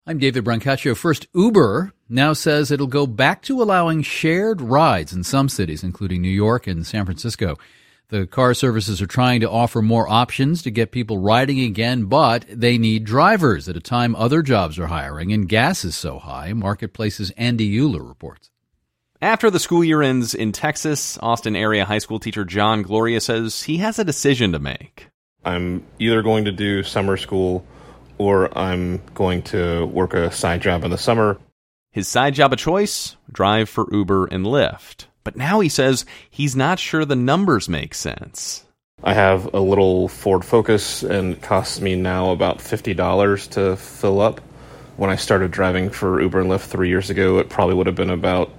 I'm David Brancaccio. First, Uber now says it'll go back to allowing shared rides in some cities, including New York and San Francisco. The car services are trying to offer more options to get people riding again, but they need drivers at a time other jobs are hiring and gas is so high. Marketplace's Andy Euler reports. After the school year ends in Texas, Austin area high school teacher John Gloria says he has a decision to make. I'm either going to do summer school or I'm going to work a side job in the summer. His side job of choice? Drive for Uber and Lyft. But now he says he's not sure the numbers make sense. I have a little Ford Focus, and it costs me now about $50 to fill up. When I started driving for Uber and Lyft 3 years ago, it probably would have been about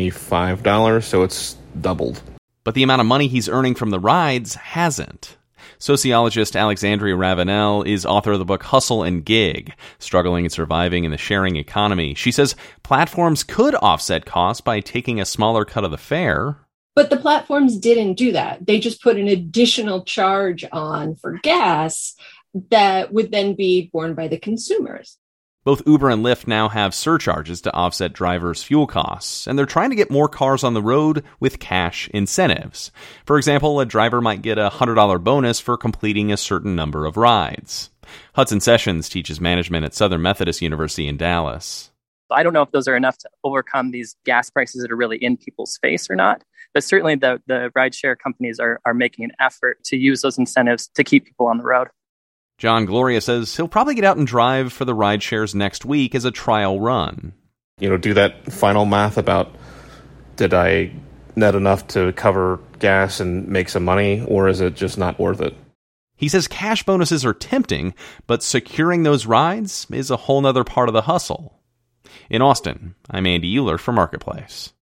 $25, so it's doubled. But the amount of money he's earning from the rides hasn't. Sociologist Alexandria Ravenel is author of the book Hustle and Gig, Struggling and Surviving in the Sharing Economy. She says platforms could offset costs by taking a smaller cut of the fare. But the platforms didn't do that. They just put an additional charge on for gas that would then be borne by the consumers. Both Uber and Lyft now have surcharges to offset drivers' fuel costs, and they're trying to get more cars on the road with cash incentives. For example, a driver might get a $100 bonus for completing a certain number of rides. Hudson Sessions teaches management at Southern Methodist University in Dallas. I don't know if those are enough to overcome these gas prices that are really in people's face or not, but certainly the rideshare companies are making an effort to use those incentives to keep people on the road. John Gloria says he'll probably get out and drive for the ride shares next week as a trial run. Do that final math about, did I net enough to cover gas and make some money, or is it just not worth it? He says cash bonuses are tempting, but securing those rides is a whole nother part of the hustle. In Austin, I'm Andy Euler for Marketplace.